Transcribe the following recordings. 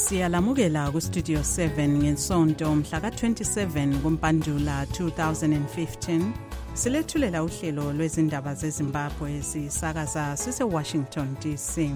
Siyalamukela ku Studio 7 ngensonto mhla ka-27 kuMpandula 2015. Silethulela uhlelo lwezindaba zeZimbabwe sisakaza sise-Washington DC.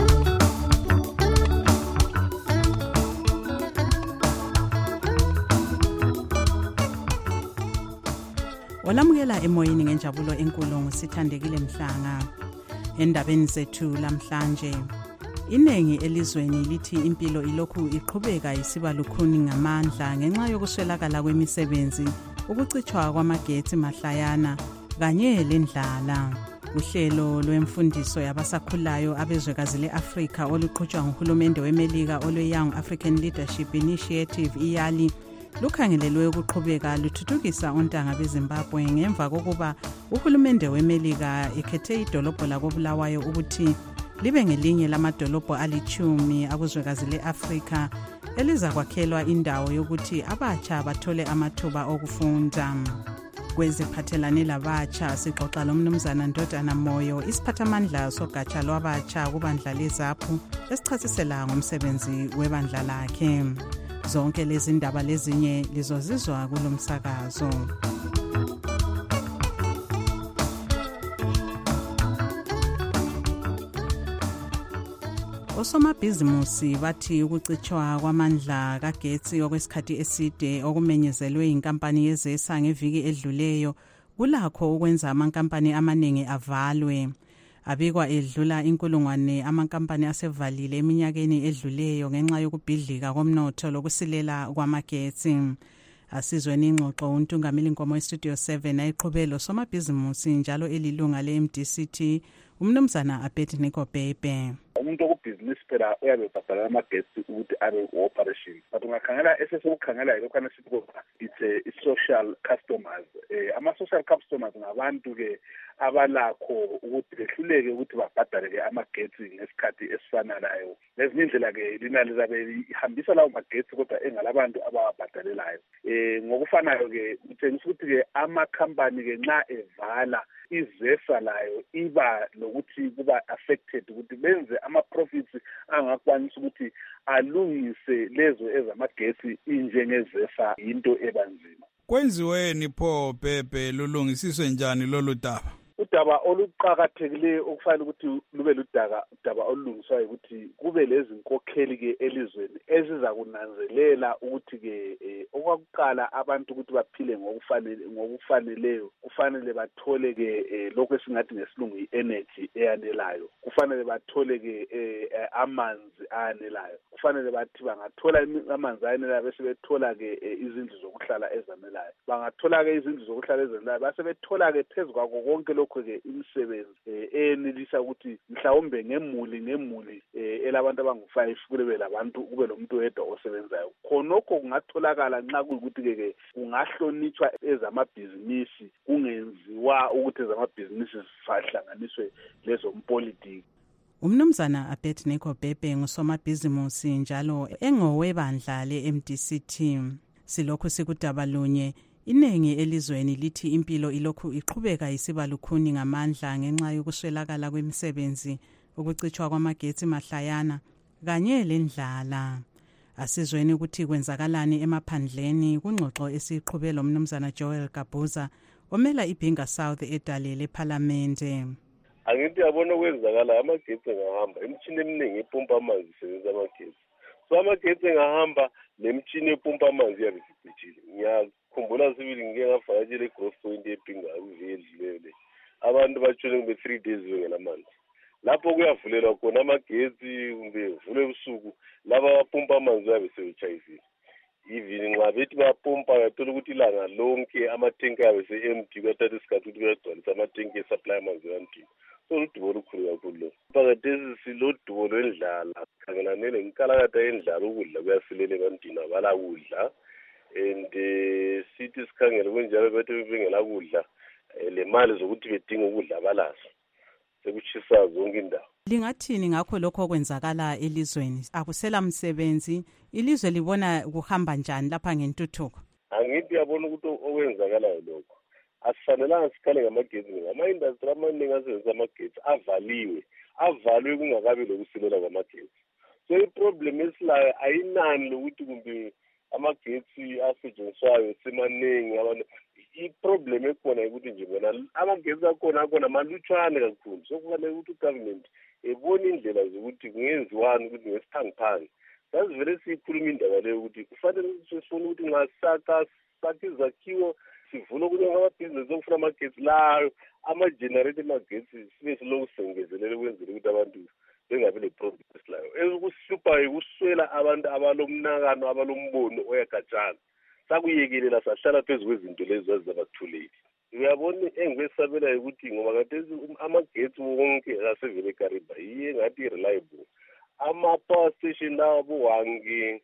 Olamukela emoyeni ngenjabulo enkulu ngusithandekile Mhlanga. Endabeni zethu lamhlanje, inengi elizweni lithi impilo ilokhu iqhubeka isiba lukhuni ngamandla ngenxa yokuswelakala kwemisebenzi, ukucithwa kwamagetsi mahlayana kanye lendlala. Uhlelo lwemfundiso yabasakhulayo abezwekazi le-Afrika oluqhutshwa nguhulumende weMelika olwe-Young African Leadership Initiative IYALI lukhangelelwe ukuqhubeka luthuthukisa ontanga beZimbabwe ngemva kokuba uhulumende weMelika ekhethe idolobho lakoBulawayo ukuthi libe ngelinye lamadolobho ali-10 akuzwekazi le-Afrika elizakwakhelwa indawo yokuthi abatsha bathole amathuba okufunda. Kweziphathelane labatsha sixoxa lomnumzana Ndodana Moyo, isiphathamandla sogatsha lwabatsha kubandla leZAPHU, esichasisela ngomsebenzi webandla lakhe. Zonke lezi ndaba lezinye lizozizwa kulomsakazo. Osomabhizimusi bathi ukucithwa kwamandla kagetsi okwesikhathi eside okumenyezelwe inkampani yeZESA ngeviki edluleyo kulakho ukwenza amankampani amaningi avalwe. Abikwa edlula 1,000 amankampani asevalile eminyakeni edluleyo ngenxa yokubhidlika komnotho lokusilela kwamagetsi. Asizweni ingxoxo untungameli Nkomo eStudio 7 ayiqhubelo somabhizimusi njalo elilunga le-MDCT umnumzana Abednego Bhebhe. Umuntu okubhizinisi phela uyabe ebhadala amagetsi ukuthi abe operation, but ungakhangela esesekukhangela lokho sithi it's social customers. Ama-social customers ngabantu ke abalakho ukuthi behluleke ukuthi babhadale amagetsi ngesikhathi esifananayo. Lezinye indlela ke lina lizabe ihambisa lawo magetsi kodwa engalabantu abawabhadalelayo. Ngokufanayo ke utshengisa ukuthi ke amakhampani ke nxa evala iZESA layo iba lokuthi kuba affected ukuthi benze ama-profits angakwanisa ukuthi alungise lezo ezamagetsi injengeZESA into ebanzima. Kwenziweni pho Bhebhe lulungisiswe njani lolu daba? Udaba oluqhakathekileyo okufanele ukuthi lube udaba olulungiswayo ukuthi kube lezi nkokheli ke elizweni eziza kunanzelela ukuthi ke okwakuqala abantu ukuthi baphile ngokufaneleyo kufanele bathole ke lokho esingathi ngesilungu i-energy eyanelayo, kufanele bathole ke amanzi ayanelayo, kufanele bathi bangathola amanzi ayanelayo bese bethola ke izindlu zokuhlala ezanelayo, bangathola ke izindlu zokuhlala ezanelayo base bethola ke phezu kwakho konke lokho-ke imisebenzi enelisa ukuthi mhlawumbe ngemuli elabantu abangu-5 kube labantu kube lomuntu wedwa osebenzayo. Khonokho kungatholakala nxa kuyikuthi-ke kungahlonitshwa ezamabhizinisi, kungenziwa ukuthi ezamabhizinisi zihlanganiswe lezompolitiki. Umnumzana Abednego Bhebhe ngusomabhizimusi njalo engowebandla le-MDCT. Silokhu sikudaba lunye, inengi elizweni lithi impilo ilokhu iqhubeka isiba lukhuni ngamandla ngenxa yokuswelakala kwemisebenzi, ukucithwa kwamagetsi mahlayana kanye lendlala. Asizweni ukuthi kwenzakalani emaphandleni kungxoxo esiqhubelo umnumzana Joel Gabuza omela iBhinga South edale lePhalamende. Angithi yabona kwenzakala amagetsi engahamba, imithini eminingi epompa amanzi isebenza amagetsi. So amagetsi engahamba nemithini epompa amanzi yabe sicithile. Ngiyakhumbula sibili ngike ngavakatshela eGross Point eBhinga kuvele abantu batshone kube 3 days bengena amanzi. Lapho kuyavulelwa khona amagetsi kumbe vule ebusuku laba abapompa amanzi yabe sebetshayisile. Even nxa bethi bayapompa yathola ukuthi ilanga lonke amatenki yabe se-empty kuyathatha isikhathi ukuthi kuyagcwalisa amatenki esupply amanzi ebantwini. So ludubo olukhulu kakhulu lo. Phakathi silodubo lwendlala, khangelane lenkalakatha yendlala, ukudla kuyasilela ebantwini abala kudla. And sithi sikhangele kunjalo bethu bengela kudla, le mali zokuthi bedinga ukudla abalazo. Sekuchisa zonke indawo. Lingathini ngakho lokho okwenzakala elizweni? Akusela msebenzi, ilizwe libona kuhamba njani lapha ngentuthuko? Angithi yabona ukuthi okwenzakalayo lokho asifanelanga sikhale ngamagetsi ngama-industry amaningi asebenzisa amagetsi avalwe kungakabi lokusilela kwamagetsi. So iproblem esilayo ayinani lokuthi kumbe amagetsi asetshenziswayo semaningi abantu. Iproblem ekhona ukuthi nje bona amagetsi akhona malutshwane kakhulu. So kufanele ukuthi ugovernment ebone indlela zokuthi kungenziwani ukuthi ngesiphangi sasivele siyikhuluma indaba leyo ukuthi kufanele sifune ukuthi nxa sakha izakhiwo sivule ukuthi amabhizinesi okufuna amagetsi layo ama-generate amagetsi sibe siloku sengezelele ukwenzela ukuthi abantu bengabi le-problem esilayo. Ukusihluphayo ukuswela abantu abalomnakano abalombono oyakhatshana sakuyekelela sahlala phezu kwezinto lezi zazizabathuleli. Uyabona engikwesabelayo ukuthi ngoba khathesi amagetsi wonke asevele eKariba yiye ngathi i-reliable. Ama-power station lawo abo-Hwange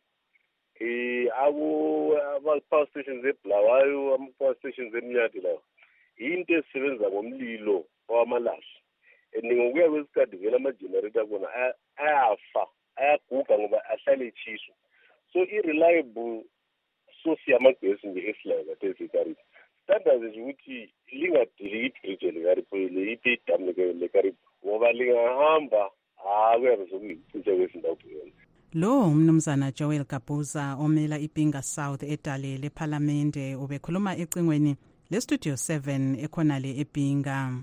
ama-power stations eBulawayo, ama-power stations eMnyati lawo yinto ezisebenza ngomlilo owamalahle. And ngokuya kwesikhathi vele ama-generator akona ayafa, ayaguga ngoba ahlale etshiswa. So i-reliable source yamagesi nje esilayo khathesi eKariba. Standards nje ukuthi lingadili ibridge leKariba liphi idamu leKariba ngoba lingahamba kuyabe sokuyicishe kwezindawo kuyona. Lo umnumzana Joel Gabuza omela iBinga South edale leParlamente ubekhuluma ecingweni leStudio 7 ekhona le eBinga.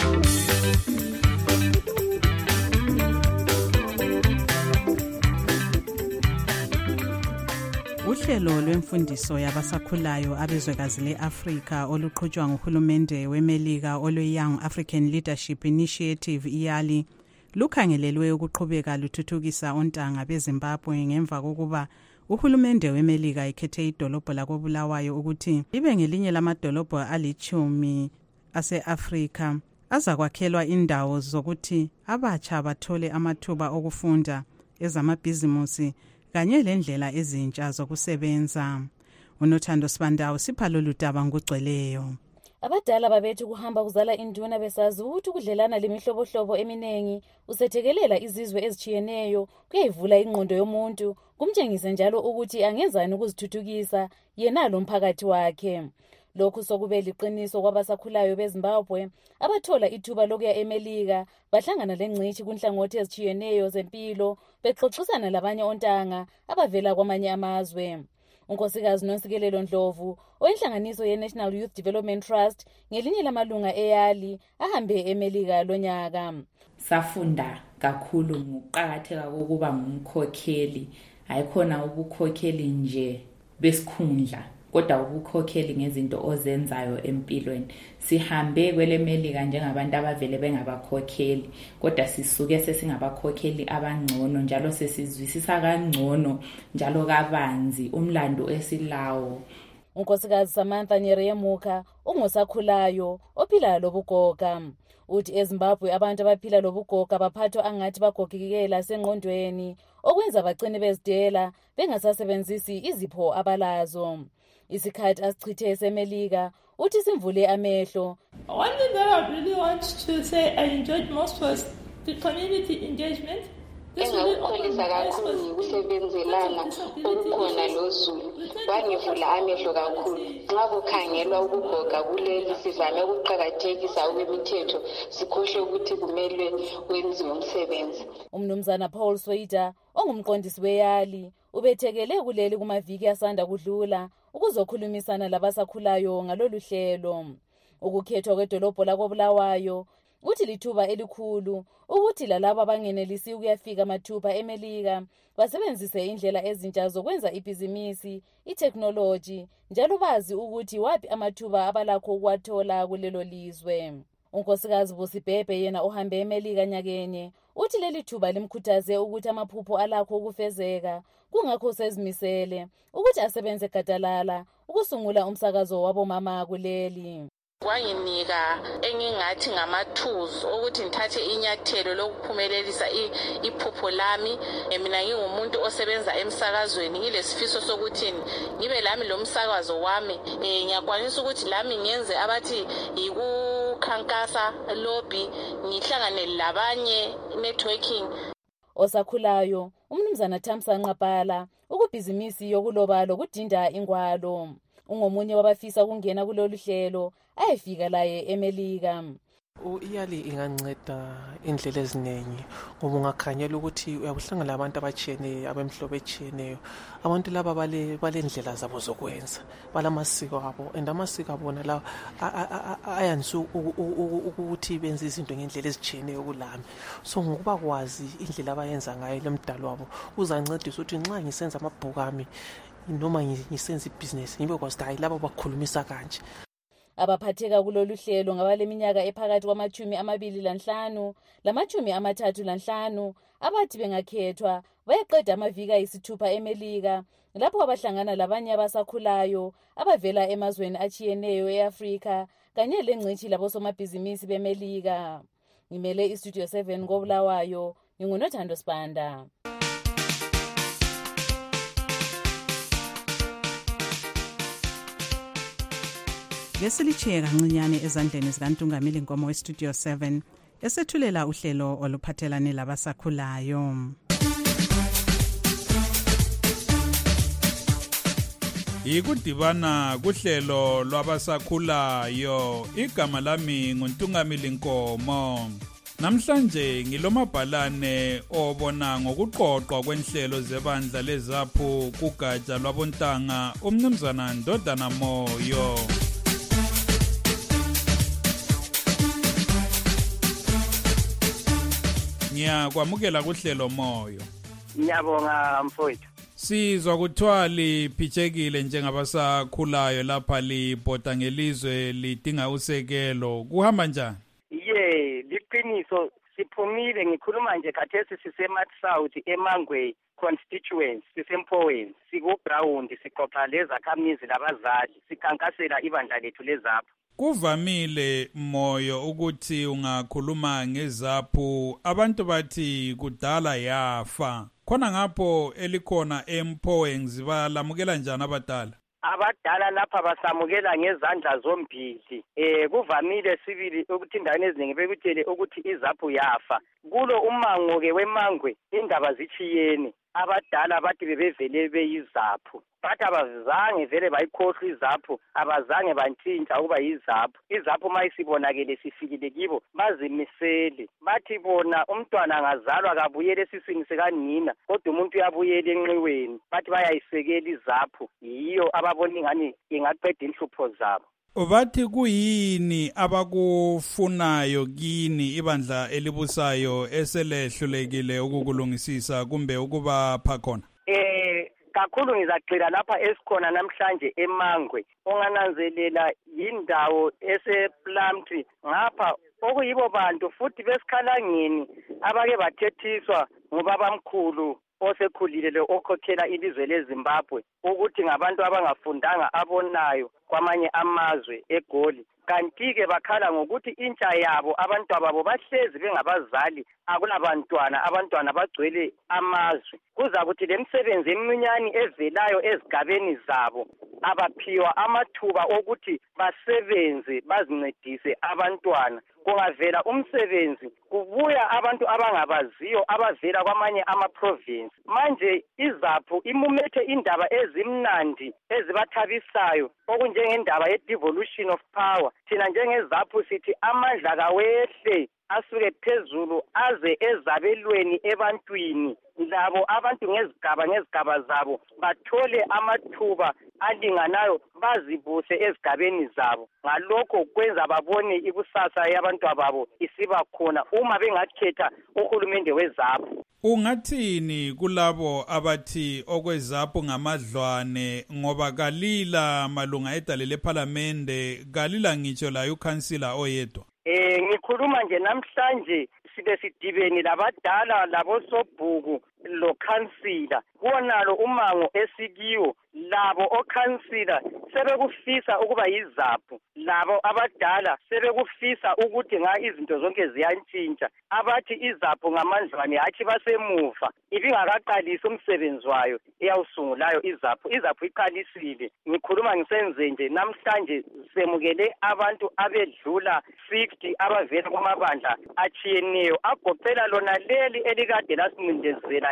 Uhlelo lwemfundiso yabasakhulayo abezwekazi le-Afrika oluqhutshwa nguhulumende weMelika olwe-Young African Leadership Initiative IYALI lukhangelelwe ukuqhubeka luthuthukisa ontanga beZimbabwe ngemva kokuba uhulumende weMelika ekhethe idolobho lakoBulawayo ukuthi libe ngelinye lamadolobho ali-10 ase-Afrika azakwakhelwa indawo zokuthi abatsha bathole amathuba okufunda ezamabhizimusi kanye lendlela ezintsha zokusebenza. UNothando Sibandawo sipha lolu daba ngokugcweleyo. Abadala babethu kuhamba kuzala induna besazi ukuthi ukudlelana lemihlobohlobo eminengi usethekelela izizwe ezichiyeneyo kuyayivula ingqondo yomuntu kumtshengise njalo ukuthi angenzani ukuzithuthukisa yena lo mphakathi wakhe. Lokhu sokube liqiniso kwabasakhulayo beZimbabwe abathola ithuba lokuya eMelika bahlangana lengcithi kunhlangothi ezichiyeneyo zempilo bexoxisana labanye ontanga abavela kwamanye amazwe. Unkosikazi Nonsikelelo Ndlovu oyenhlanganiso ye-National Youth Development Trust ngelinye lamalunga eYALI ahambe eMelika lonyaka. Safunda kakhulu ngokuqakatheka kokuba ngumkhokheli, ayikhona ubukhokheli nje besikhundla kodwa ubukhokheli ngezinto ozenzayo empilweni. Sihambe kwele Melika njengabantu abavele bengabakhokheli kodwa sisuke sesingabakhokheli abangcono njalo sesizwisisa kangcono njalo kabanzi umlando esilawo. Unkosikazi Samantha Nyereyemuka ungosakhulayo ophila lobugoga. Uthi eZimbabwe abantu abaphila lobugoga baphathwa angathi bagogekela sengqondweni okwenza bagcine bezidela bengasasebenzisi izipho abalazo. Isikhathi asichithe eseMelika uthi simvule amehlo. One thing that I really want to say I enjoyed most was the community engagement. Engakukholisa kakhulu ukusebenzelana okukhona loZulu wangivula amehlo kakhulu. Nxa kukhangelwa ukugoga kuleli sivame ukuqakathekisa ukwemithetho sikhohle ukuthi kumele wenziwe umsebenzi. Umnumzana Paul Sweida ongumqondisi weYALI ubethekele kuleli kumaviki asanda kudlula ukuzokhulumisana labasakhulayo ngalolu hlelo. Ukukhethwa kwedolobho lakoBulawayo uthi lithuba elikhulu ukuthi lalabo abangenelisi ukuyafika amathuba eMelika basebenzise indlela ezintsha zokwenza ibhizinisi, itechnology njalo bazi ukuthi wapi amathuba abalakho ukwathola kulelo lizwe. Unkosikazi Busibhebhe yena ohambe eMelika nyakenye uthi leli thuba limkhuthaze ukuthi amaphupho alakho ukufezeka kungakho sezimisele ukuthi asebenze gadalala ukusungula umsakazo wabomama kuleli. Wanginika engingathi ngamathuzo ukuthi ngithathe inyathelo lokuphumelelisa iphupho lami. Mina ngingumuntu osebenza emsakazweni ngilesifiso sokuthi ngibe lami lo msakazo wami. Ngiyakwanisa ukuthi lami ngenze abathi yikukhankasa lobby ngihlangane labanye networking. Osakhulayo umnumzana Thamsanqa Bhala ukubhizimisi yokuloba lokudinda ingwalo. Ungomunye wabafisa ukungena kulolu hlelo ayefika laye eMelika. Iyali inganceda indlela eziningi ngoba ungakhanyela ukuthi uyakuhlangana labantu abatshiyeneyo abemhlobo etshiyeneyo. Abantu laba balendlela zabo zokwenza, balamasiko abo, and amasiko abona lawa ayanisa ukuthi benze izinto ngendlela ezitshiyeneyo kulami. So ngokuba kwazi indlela abayenza ngayo lemdalo wabo uzancedisa ukuthi nxa ngisenza amabhuku ami noma ngisenza ibhizinesi ngibe kwazi ukuthi hayi laba bakhulumisa kanje. Abaphatheka kulolu hlelo ngabaleminyaka ephakathi kwama-25 lama-35 abathi bengakhethwa bayeqeda amaviki ayisithupha eMelika lapho abahlangana labanye abasakhulayo abavela emazweni achiyeneyo e-Afrika kanye lengcitshi labosomabhizinisi beMelika. Ngimele iStudio 7 koBulawayo, nginguNothando Sibanda. Ngesilichiye kancinyane ezandleni zikaNtungamili Nkomo weStudio 7 esethulela uhlelo oluphathelane labasakhulayo. Ikudibana kuhlelo lwabasakhulayo. Igama lami nguNtungamili Nkomo. Namhlanje ngilomabhalane obona ngokuqoqwa kwenhlelo zebandla lezaphu kugatsha lwabontanga umnumzana Ndodana Moyo. Ngiyakwamukela kuhlelo Moyo. Ngiyabonga mfowethu. Sizwa kuthiwa liphithekile njengabasakhulayo lapha libhoda ngelizwe lidinga usekelo. Kuhamba njani? Liqiniso siphumile ngikhuluma nje khathesi sisemath South eMangwe constituency sisempoweni sikuground siqoqa lezakhamizi labazali sikhankasela ibandla lethu lezaphu. Kuvamile Moyo ukuthi ungakhuluma ngezaphu abantu bathi kudala yafa. Khona ngapho elikhona eMpoweni ngizibalamukela njani abadala? Abadala lapha basamukela ngezandla zombili. Kuvamile sibili ukuthi indawo eziningi bekutshele ukuthi izaphu yafa. Kulo umango ke weMangwe indaba zichiyene. Abadala bathi bebevele beyizaphu. Bathi abazange vele bayikhohlwa izaphu, abazange bantshintsha ukuba yizaphu. Izaphu mayisibonakele sifikile kibo bazimisele. Bathi bona umntwana angazalwa kabuyele esiswini sikanina, kodwa umuntu uyabuyela enqiweni. Bathi bayayisekela izaphu. Yiyo ababona ingani ingaqeda inhlupho zabo. Bathi kuyini abakufunayo kini ibandla elibusayo eselehlulekile ukukulungisisa kumbe ukuba phakhona? Kakhulu ngizagxila lapha esikhona namhlanje eMangwe. Ungananzelela yindawo esePlumtree ngapha okuyibo bantu futhi besikhalangeni abake bathethiswa ngubabamkhulu osekhulile lo okhokhela ilizwe leZimbabwe ukuthi ngabantu abangafundanga abonayo kwamanye amazwe eGoli. Kanti-ke bakhala ngokuthi intsha yabo abantwababo bahlezi bengabazali akulabantwana, abantwana bagcwele amazwe. Kuza kuthi lemisebenzi emincinyane evelayo ezigabeni zabo abaphiwa amathuba okuthi basebenze bazincedise abantwana. Kungavela umsebenzi kubuya abantu abangabaziyo abavela kwamanye amaprovince. Manje izaphu imumethe indaba ezimnandi ezibathabisayo okunjengendaba ye-devolution of power. Thina njengezaphu sithi amandla kawehle asuke phezulu aze ezabelweni ebantwini. Labo abantu ngezigaba zabo bathole amathuba alinganayo bazibuse ezigabeni zabo. Ngalokho kwenza babone ikusasa yabantwababo isiba khona uma bengakhetha uhulumende wezaphu. Ungathini kulabo abathi okwezaphu ngamadlwane ngoba kalila malunga edale leParliamente, kalila ngitsho la ukhansila oyedwa? Ngikhuluma nje namhlanje sibe sidibeni labadala labosobhuku lo khansila kuonalo umango esikiwo labo okhansila sebekufisa ukuba yizaphu, labo abadala sebekufisa ukuthi nga izinto zonke ziyantshintsha. Abathi izaphu ngamandlwane hathi basemuva ibingakaqalisa umsebenzi wayo eyawusungulayo izaphu iqalisile. Ngikhuluma ngisenze nje namhlanje semukele abantu abedlula 50 abavela kumabandla achiyeneyo agophela lona leli elikade lasincindezela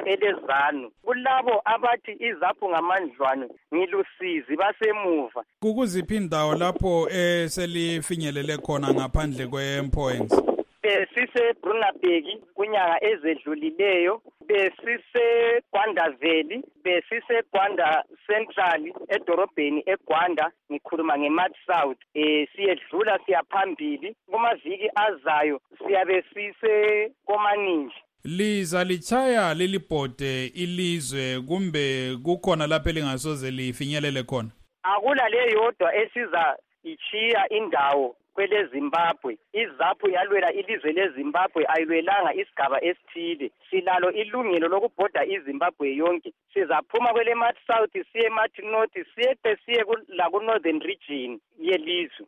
ikhona eleZANU. Kulabo abathi iZAPU ngamandlwane ngilusizi basemuva. Kukuziphi indawo lapho selifinyelele khona ngaphandle kweMpoints? Sise Brunabek kunyanga ezedlulileyo, besise Gwanda Valley, besise Gwanda Central edorobheni eGwanda, ngikhuluma ngeMart South. Siyedlula siyaphambili, kumaviki azayo siyabe sise komaninji. Liza lichaya lilibhode ilizwe kumbe kukhona lapho elingasoze lifinyelele khona? Akula leyodwa esiza ichiya indawo kwele Zimbabwe. iZAPU yalwela ilizwe leZimbabwe, ayilwelanga isigaba esithile. Silalo ilungelo lokubhoda iZimbabwe yonke. Sizaphuma kwele Mart South siye Mart North siye la ku Northern Region yelizwe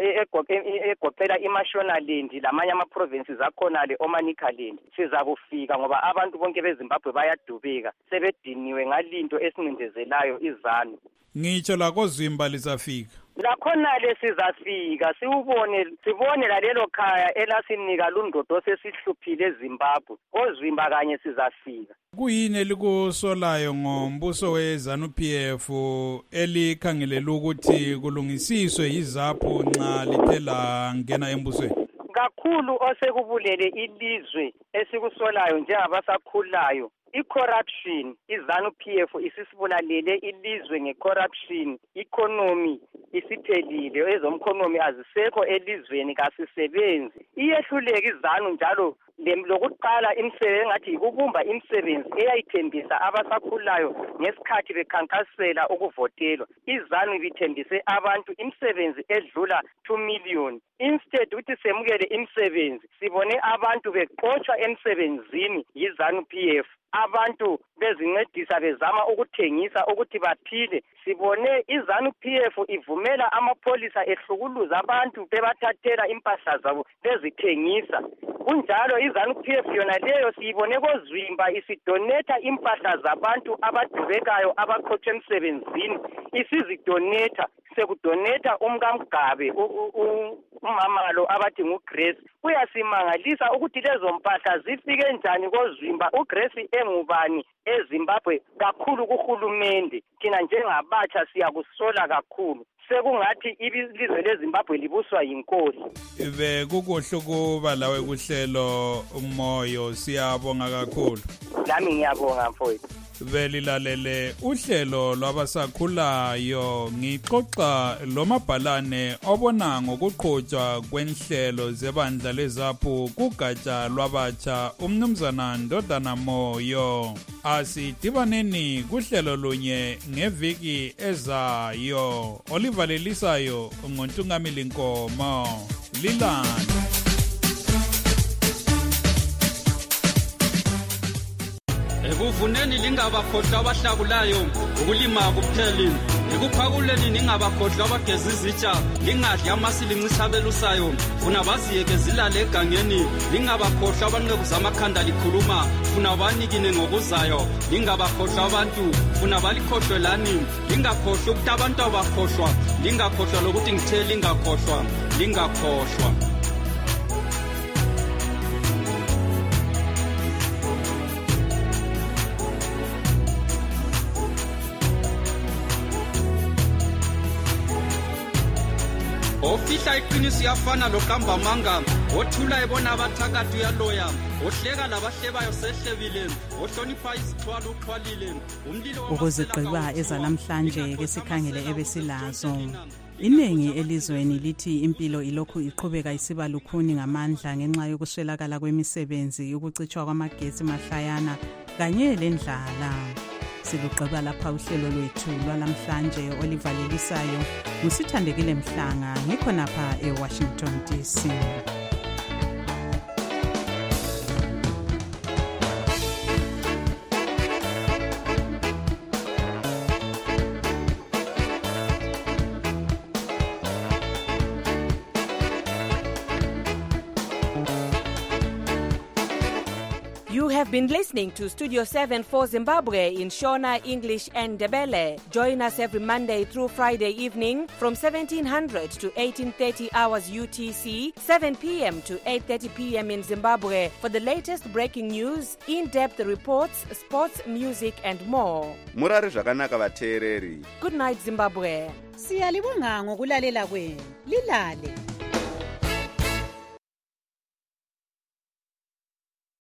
egoqela iMashonaland lamanye ama-provinces akhona le Omanikaland. Sizakufika ngoba abantu bonke beZimbabwe bayadubeka, sebediniwe ngalinto esincindezelayo iZANU. Ngitsho lakozwimba lizafika. Lakhona sizafika sibone lalelo khaya elasinika lundodo sesihluphile eZimbabwe. Ozwimba kanye sizafika. Kuyini elikusolayo ngombuso weZANU-PF elikhangelela ukuthi kulungisiswe iZAPU nxa liphela ngena embusweni? Kakhulu osekubulele ilizwe esikusolayo njengabasakhulayo i-corruption. iZANU-PF isisibulalele ilizwe nge-corruption. Economy isiphelile, ezomkhonomi azisekho elizweni, kasisebenzi. Iyehluleka iZANU njalo lokuqala imisebenzi engathi ukubumba imisebenzi eyayithembisa abasakhulayo ngesikhathi bekhankasela ukuvotelwa. iZANU ibithembise abantu imisebenzi edlula 2 million. Instead ukuthi semukele imisebenzi, sibone abantu beqotshwa emsebenzini yiZANU-PF. Abantu bezincedisa bezama ukuthengisa ukuthi baphile. Sibone iZANU-PF ivumela amapholisa ehlukuluza abantu bebathathela impahla zabo bezithengisa. Kunjalo iZANU-PF yona leyo siyibone kozwimba isidonetha impahla zabantu abadubekayo abaqotshwe emsebenzini. Isizidonetha, sekudonetha umkaMgabe umama lo abathi nguGrace. Kuyasimangalisa ukuthi lezo mpahla zifike njani kozwimba, uGrace engubani eZimbabwe, kakhulu kuhulumende. Thina njengabatsha siyakusola kakhulu. Sekungathi ilizwe leZimbabwe libuswa yinkosi. Kukuhle ukuba lawe kuhlelo umoyo, siyabonga kakhulu. Lami ngiyabonga mfowethu. Belilalele uhlelo lwabasakhulayo, ngixoxa lomabhalane obona ngokuqhutshwa kwenhlelo zebandla leZAPU kugatsha lwabatsha umnumzana Ndodana Moyo. Asidibaneni kuhlelo lunye ngeviki ezayo. Olivalelisayo ngoNtungamili Nkomo. Lilani. Ekuvuneni lingabakhohlwa abahlakulayo, ukulima kupheli. Ekuphakuleni ningabakhohlwa abageza izitsha, lingadli amasilinci abelusayo. Funa baziyeke zilale egangeni, lingabakhohlwa abanqeku zamakhanda likhuluma. Funa banikine ngokuzayo, lingabakhohlwa abantu. Funa balikhohlwelani, lingakhohlwa ukuthi abantu abakhohlwa. Lingakhohlwa lokuthi ngithe lingakhohlwa, lingakhohlwa. Ofihla iqiniso yafana lokamba manga, othula ebona abathakathi uyaloya, ohleka labahlebayo sehlebile, ohlonipha izithwalo uxhwalile. Ukuzigqiba ezanamhlanje ke sikhangele ebesilazo. Iningi elizweni lithi impilo ilokhu iqhubeka isiba lukhuni ngamandla ngenxa yokuswelakala kwemisebenzi, ukucitshwa kwamagetsi mahlayana kanye lendlala. Silugqiba lapha uhlelo lwethu lwalamhlanje olivalelisayo. Ngusithandekile Mhlanga, ngikhonapha eWashington DC. You have been listening to Studio 7 for Zimbabwe in Shona, English and Ndebele. Join us every Monday through Friday evening from 1700 to 18:30 hours UTC, 7 p.m. to 8:30 p.m. in Zimbabwe for the latest breaking news, in-depth reports, sports, music and more. Murari zvakanaka vateereri. Good night Zimbabwe. Siyalibonga ngokulalela kwenu. Lilale.